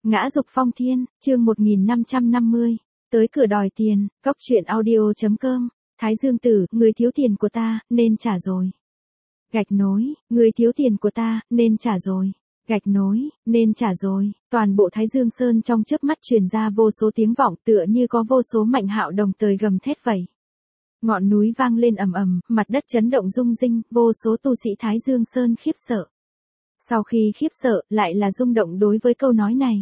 Ngã dục phong thiên, chương 1550. Tới cửa đòi tiền, cóc truyện audio.com. Thái Dương Tử, người thiếu tiền của ta, nên trả rồi. Gạch nối, người thiếu tiền của ta, nên trả rồi. Gạch nối, nên trả rồi. Toàn bộ Thái Dương Sơn trong chớp mắt truyền ra vô số tiếng vọng, tựa như có vô số Mạnh Hạo đồng thời gầm thét vậy. Ngọn núi vang lên ầm ầm, mặt đất chấn động rung rinh, vô số tu sĩ Thái Dương Sơn khiếp sợ. Sau khi khiếp sợ, lại là rung động đối với câu nói này.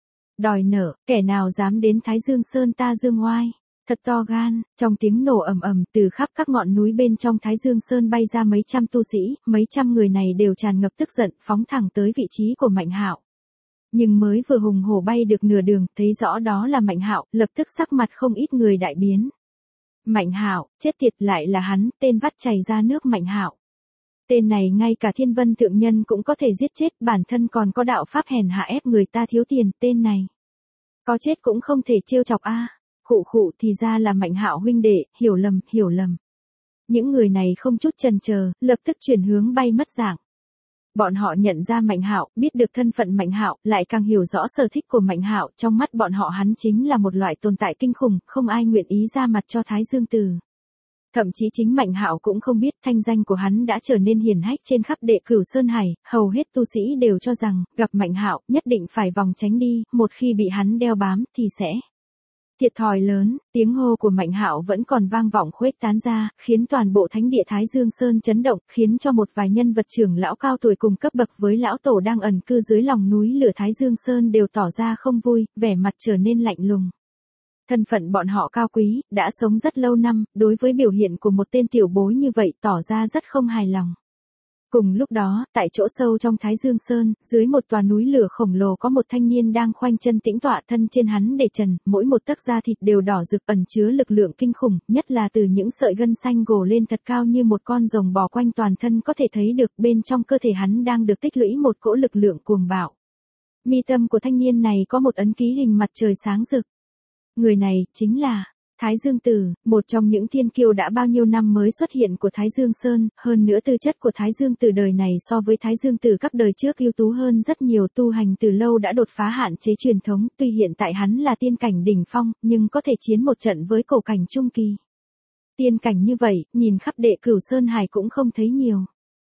Đòi nợ, kẻ nào dám đến Thái Dương Sơn ta dương oai. Thật to gan, trong tiếng nổ ầm ầm từ khắp các ngọn núi bên trong Thái Dương Sơn bay ra mấy trăm tu sĩ, mấy trăm người này đều tràn ngập tức giận, phóng thẳng tới vị trí của Mạnh Hạo. Nhưng mới vừa hùng hổ bay được nửa đường, thấy rõ đó là Mạnh Hạo, lập tức sắc mặt không ít người đại biến. Mạnh Hạo, chết tiệt, lại là hắn, tên vắt chảy ra nước Mạnh Hạo. Tên này ngay cả Thiên Vân thượng nhân cũng có thể giết chết, bản thân còn có đạo pháp hèn hạ ép người ta thiếu tiền, tên này có chết cũng không thể trêu chọc a. Khụ thì ra là Mạnh Hạo huynh đệ, hiểu lầm. Những người này không chút chần chờ, lập tức chuyển hướng bay mất dạng. Bọn họ nhận ra Mạnh Hạo, biết được thân phận Mạnh Hạo, lại càng hiểu rõ sở thích của Mạnh Hạo, trong mắt bọn họ hắn chính là một loại tồn tại kinh khủng, không ai nguyện ý ra mặt cho Thái Dương Tử. Thậm chí chính Mạnh Hạo cũng không biết thanh danh của hắn đã trở nên hiển hách trên khắp Đệ Cửu Sơn Hải, hầu hết tu sĩ đều cho rằng, gặp Mạnh Hạo, nhất định phải vòng tránh đi, một khi bị hắn đeo bám, thì sẽ thiệt thòi lớn. Tiếng hô của Mạnh Hạo vẫn còn vang vọng khuếch tán ra, khiến toàn bộ thánh địa Thái Dương Sơn chấn động, khiến cho một vài nhân vật trưởng lão cao tuổi cùng cấp bậc với lão tổ đang ẩn cư dưới lòng núi lửa Thái Dương Sơn đều tỏ ra không vui, vẻ mặt trở nên lạnh lùng. Thân phận bọn họ cao quý, đã sống rất lâu năm, đối với biểu hiện của một tên tiểu bối như vậy tỏ ra rất không hài lòng. Cùng lúc đó, tại chỗ sâu trong Thái Dương Sơn, dưới một tòa núi lửa khổng lồ có một thanh niên đang khoanh chân tĩnh tọa, thân trên hắn để trần, mỗi một tấc da thịt đều đỏ rực, ẩn chứa lực lượng kinh khủng, nhất là từ những sợi gân xanh gồ lên thật cao như một con rồng bò quanh toàn thân có thể thấy được, bên trong cơ thể hắn đang được tích lũy một cỗ lực lượng cuồng bạo. Mi tâm của thanh niên này có một ấn ký hình mặt trời sáng rực. Người này, chính là Thái Dương Tử, một trong những thiên kiêu đã bao nhiêu năm mới xuất hiện của Thái Dương Sơn, hơn nữa tư chất của Thái Dương Tử đời này so với Thái Dương Tử các đời trước ưu tú hơn rất nhiều, tu hành từ lâu đã đột phá hạn chế truyền thống, tuy hiện tại hắn là tiên cảnh đỉnh phong, nhưng có thể chiến một trận với cổ cảnh trung kỳ. Tiên cảnh như vậy, nhìn khắp Đệ Cửu Sơn Hải cũng không thấy nhiều.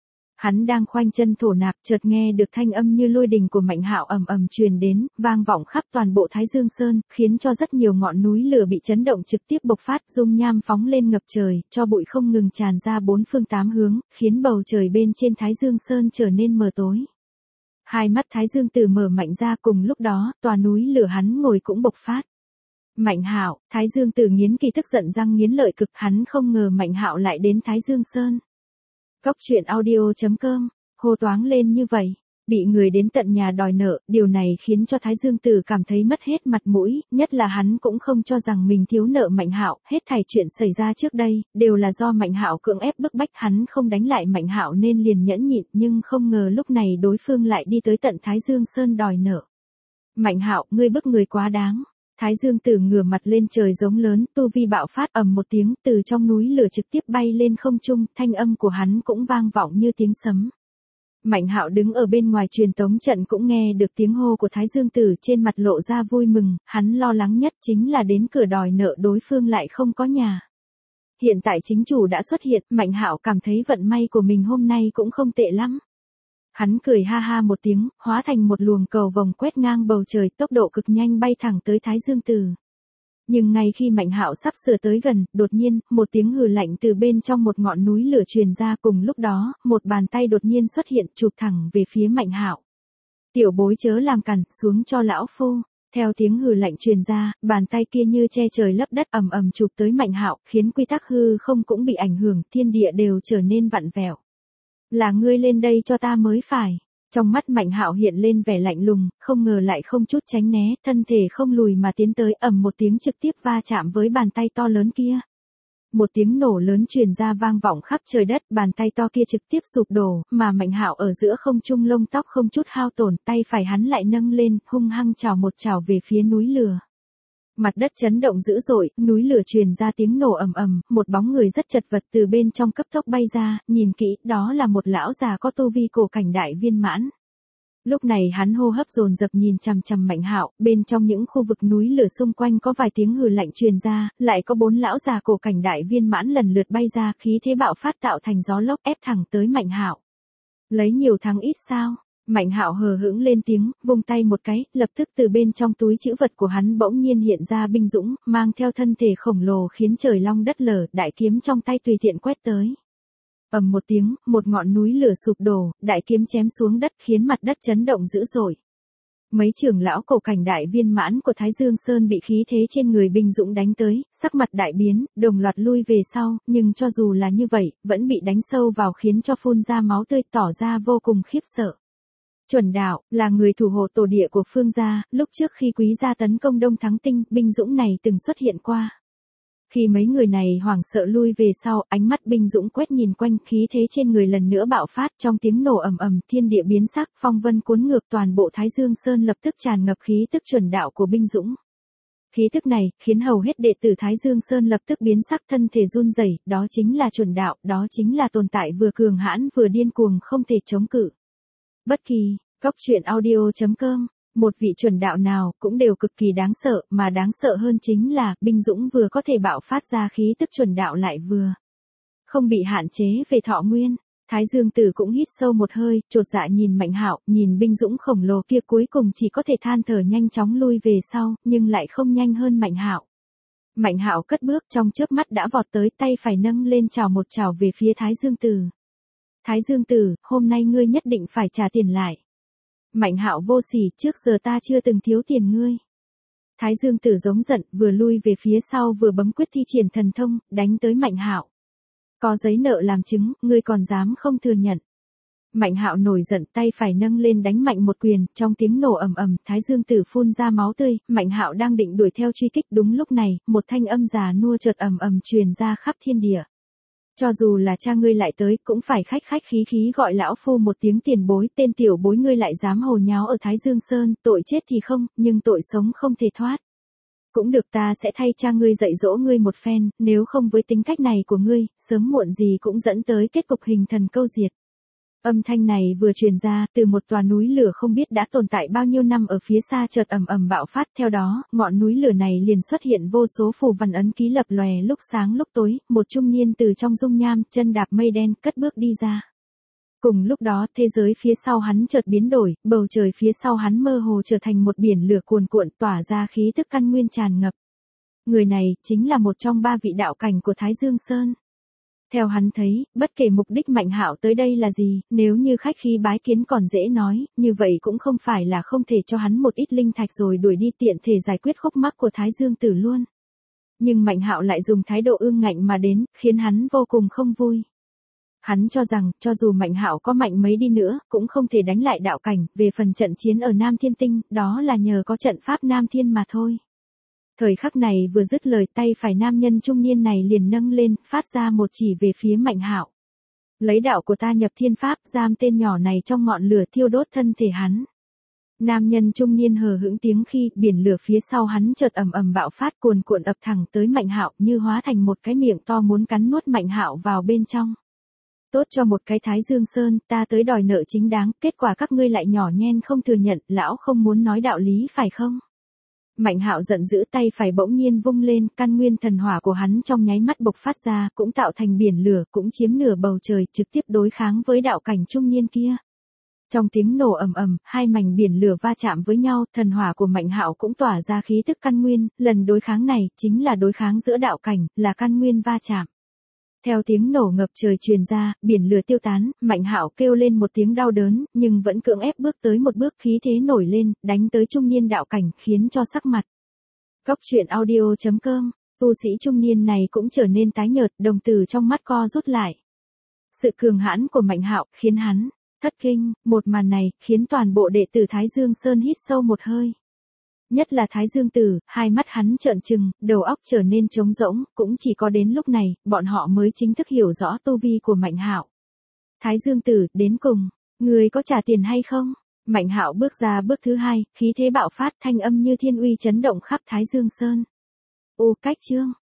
Hắn đang khoanh chân thổ nạp, chợt nghe được thanh âm như lôi đình của Mạnh Hạo ầm ầm truyền đến, vang vọng khắp toàn bộ Thái Dương Sơn, khiến cho rất nhiều ngọn núi lửa bị chấn động trực tiếp bộc phát, dung nham phóng lên ngập trời, cho bụi không ngừng tràn ra bốn phương tám hướng, khiến bầu trời bên trên Thái Dương Sơn trở nên mờ tối. Hai mắt Thái Dương Tử mở mạnh ra, cùng lúc đó, tòa núi lửa hắn ngồi cũng bộc phát. Mạnh Hạo, Thái Dương Tử nghiến kỳ tức giận răng nghiến lợi cực, hắn không ngờ Mạnh Hạo lại đến Thái Dương Sơn. Cóc truyện audio.com, hô toáng lên như vậy, bị người đến tận nhà đòi nợ, điều này khiến cho Thái Dương Tử cảm thấy mất hết mặt mũi, nhất là hắn cũng không cho rằng mình thiếu nợ Mạnh Hạo, hết thảy chuyện xảy ra trước đây, đều là do Mạnh Hạo cưỡng ép bức bách hắn không đánh lại Mạnh Hạo nên liền nhẫn nhịn, nhưng không ngờ lúc này đối phương lại đi tới tận Thái Dương Sơn đòi nợ. Mạnh Hạo, ngươi bức người quá đáng. Thái Dương Tử ngửa mặt lên trời giống lớn, tu vi bạo phát, ầm một tiếng, từ trong núi lửa trực tiếp bay lên không trung, thanh âm của hắn cũng vang vọng như tiếng sấm. Mạnh Hạo đứng ở bên ngoài truyền tống trận cũng nghe được tiếng hô của Thái Dương Tử, trên mặt lộ ra vui mừng, hắn lo lắng nhất chính là đến cửa đòi nợ đối phương lại không có nhà. Hiện tại chính chủ đã xuất hiện, Mạnh Hạo cảm thấy vận may của mình hôm nay cũng không tệ lắm. Hắn cười ha ha một tiếng, hóa thành một luồng cầu vồng quét ngang bầu trời, tốc độ cực nhanh bay thẳng tới Thái Dương Tử. Nhưng ngay khi Mạnh Hạo sắp sửa tới gần, đột nhiên, một tiếng hừ lạnh từ bên trong một ngọn núi lửa truyền ra, cùng lúc đó, một bàn tay đột nhiên xuất hiện, chụp thẳng về phía Mạnh Hạo. Tiểu bối chớ làm cản, xuống cho lão phu. Theo tiếng hừ lạnh truyền ra, bàn tay kia như che trời lấp đất ầm ầm chụp tới Mạnh Hạo, khiến quy tắc hư không cũng bị ảnh hưởng, thiên địa đều trở nên vặn vẹo. Là ngươi lên đây cho ta mới phải. Trong mắt Mạnh Hạo hiện lên vẻ lạnh lùng, không ngờ lại không chút tránh né, thân thể không lùi mà tiến tới, ầm một tiếng trực tiếp va chạm với bàn tay to lớn kia. Một tiếng nổ lớn truyền ra vang vọng khắp trời đất, bàn tay to kia trực tiếp sụp đổ, mà Mạnh Hạo ở giữa không trung lông tóc không chút hao tổn, tay phải hắn lại nâng lên, hung hăng chảo một chảo về phía núi lửa. Mặt đất chấn động dữ dội, núi lửa truyền ra tiếng nổ ầm ầm, một bóng người rất chật vật từ bên trong cấp tốc bay ra, nhìn kỹ, đó là một lão già có tu vi cổ cảnh đại viên mãn. Lúc này hắn hô hấp dồn dập nhìn chằm chằm Mạnh Hạo, bên trong những khu vực núi lửa xung quanh có vài tiếng hừ lạnh truyền ra, lại có 4 lão già cổ cảnh đại viên mãn lần lượt bay ra, khí thế bạo phát tạo thành gió lốc ép thẳng tới Mạnh Hạo. Lấy nhiều thắng ít sao? Mạnh Hạo hờ hững lên tiếng, vung tay một cái, lập tức từ bên trong túi trữ vật của hắn bỗng nhiên hiện ra binh dũng, mang theo thân thể khổng lồ khiến trời long đất lở, đại kiếm trong tay tùy tiện quét tới. Ầm một tiếng, một ngọn núi lửa sụp đổ, đại kiếm chém xuống đất khiến mặt đất chấn động dữ dội. Mấy trưởng lão cổ cảnh đại viên mãn của Thái Dương Sơn bị khí thế trên người binh dũng đánh tới, sắc mặt đại biến, đồng loạt lui về sau, nhưng cho dù là như vậy, vẫn bị đánh sâu vào khiến cho phun ra máu tươi, tỏ ra vô cùng khiếp sợ. Chuẩn Đạo, là người thủ hộ tổ địa của Phương gia, lúc trước khi Quý gia tấn công Đông Thắng Tinh, binh dũng này từng xuất hiện qua. Khi mấy người này hoảng sợ lui về sau, ánh mắt binh dũng quét nhìn quanh, khí thế trên người lần nữa bạo phát, trong tiếng nổ ầm ầm, thiên địa biến sắc, phong vân cuốn ngược, toàn bộ Thái Dương Sơn lập tức tràn ngập khí tức chuẩn đạo của binh dũng. Khí tức này khiến hầu hết đệ tử Thái Dương Sơn lập tức biến sắc, thân thể run rẩy, đó chính là chuẩn đạo, đó chính là tồn tại vừa cường hãn vừa điên cuồng không thể chống cự. Bất kỳ, goctruyện.audio.com, một vị chuẩn đạo nào cũng đều cực kỳ đáng sợ, mà đáng sợ hơn chính là, binh dũng vừa có thể bạo phát ra khí tức chuẩn đạo lại vừa không bị hạn chế về thọ nguyên. Thái Dương Tử cũng hít sâu một hơi, chột dạ nhìn Mạnh Hạo, nhìn binh dũng khổng lồ kia cuối cùng chỉ có thể than thở nhanh chóng lui về sau, nhưng lại không nhanh hơn Mạnh Hạo. Mạnh Hạo cất bước trong chớp mắt đã vọt tới, tay phải nâng lên chào một chào về phía Thái Dương Tử. Thái Dương Tử, hôm nay ngươi nhất định phải trả tiền lại. Mạnh Hạo vô sỉ, trước giờ ta chưa từng thiếu tiền ngươi. Thái Dương Tử giống giận, vừa lui về phía sau vừa bấm quyết thi triển thần thông, đánh tới Mạnh Hạo. Có giấy nợ làm chứng, ngươi còn dám không thừa nhận. Mạnh Hạo nổi giận, tay phải nâng lên đánh mạnh một quyền, trong tiếng nổ ầm ầm, Thái Dương Tử phun ra máu tươi, Mạnh Hạo đang định đuổi theo truy kích, đúng lúc này, một thanh âm già nua chợt ầm ầm truyền ra khắp thiên địa. Cho dù là cha ngươi lại tới, cũng phải khách khách khí khí gọi lão phu một tiếng tiền bối, tên tiểu bối ngươi lại dám hồ nháo ở Thái Dương Sơn, tội chết thì không, nhưng tội sống không thể thoát. Cũng được, ta sẽ thay cha ngươi dạy dỗ ngươi một phen, nếu không với tính cách này của ngươi, sớm muộn gì cũng dẫn tới kết cục hình thần câu diệt. Âm thanh này vừa truyền ra, từ một tòa núi lửa không biết đã tồn tại bao nhiêu năm ở phía xa chợt ầm ầm bạo phát, theo đó, ngọn núi lửa này liền xuất hiện vô số phù văn ấn ký lập lòe lúc sáng lúc tối, một trung niên từ trong dung nham, chân đạp mây đen, cất bước đi ra. Cùng lúc đó, thế giới phía sau hắn chợt biến đổi, bầu trời phía sau hắn mơ hồ trở thành một biển lửa cuồn cuộn, tỏa ra khí tức căn nguyên tràn ngập. Người này chính là một trong 3 vị đạo cảnh của Thái Dương Sơn. Theo hắn thấy, bất kể mục đích Mạnh Hạo tới đây là gì, nếu như khách khí bái kiến còn dễ nói, như vậy cũng không phải là không thể cho hắn một ít linh thạch rồi đuổi đi, tiện thể giải quyết khúc mắc của Thái Dương Tử luôn. Nhưng Mạnh Hạo lại dùng thái độ ương ngạnh mà đến, khiến hắn vô cùng không vui. Hắn cho rằng, cho dù Mạnh Hạo có mạnh mấy đi nữa, cũng không thể đánh lại đạo cảnh, về phần trận chiến ở Nam Thiên Tinh, đó là nhờ có trận pháp Nam Thiên mà thôi. Thời khắc này vừa dứt lời, tay phải nam nhân trung niên này liền nâng lên, phát ra một chỉ về phía Mạnh Hạo. Lấy đạo của ta nhập thiên pháp, giam tên nhỏ này trong ngọn lửa thiêu đốt thân thể hắn. Nam nhân trung niên hờ hững tiếng khi biển lửa phía sau hắn chợt ầm ầm bạo phát, cuồn cuộn ập thẳng tới Mạnh Hạo, như hóa thành một cái miệng to muốn cắn nuốt Mạnh Hạo vào bên trong. Tốt cho một cái Thái Dương Sơn, ta tới đòi nợ chính đáng, kết quả các ngươi lại nhỏ nhen không thừa nhận, lão không muốn nói đạo lý phải không? Mạnh Hạo giận dữ, tay phải bỗng nhiên vung lên, căn nguyên thần hỏa của hắn trong nháy mắt bộc phát ra, cũng tạo thành biển lửa, cũng chiếm nửa bầu trời, trực tiếp đối kháng với đạo cảnh trung niên kia. Trong tiếng nổ ầm ầm, hai mảnh biển lửa va chạm với nhau, thần hỏa của Mạnh Hạo cũng tỏa ra khí tức căn nguyên, lần đối kháng này chính là đối kháng giữa đạo cảnh, là căn nguyên va chạm. Theo tiếng nổ ngập trời truyền ra, biển lửa tiêu tán, Mạnh Hạo kêu lên một tiếng đau đớn, nhưng vẫn cưỡng ép bước tới một bước, khí thế nổi lên, đánh tới trung niên đạo cảnh, khiến cho sắc mặt goctruyện.audio.com, tu sĩ trung niên này cũng trở nên tái nhợt, đồng tử trong mắt co rút lại. Sự cường hãn của Mạnh Hạo khiến hắn thất kinh, một màn này khiến toàn bộ đệ tử Thái Dương Sơn hít sâu một hơi. Nhất là Thái Dương Tử, hai mắt hắn trợn trừng, đầu óc trở nên trống rỗng, cũng chỉ có đến lúc này, bọn họ mới chính thức hiểu rõ tu vi của Mạnh Hạo. Thái Dương Tử, đến cùng, người có trả tiền hay không? Mạnh Hạo bước ra bước thứ 2, khí thế bạo phát, thanh âm như thiên uy chấn động khắp Thái Dương Sơn. Ô cách chương.